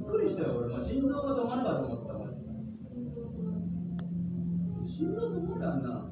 くりしたよ俺、心臓が止まるかと思った。心臓止まるやんな。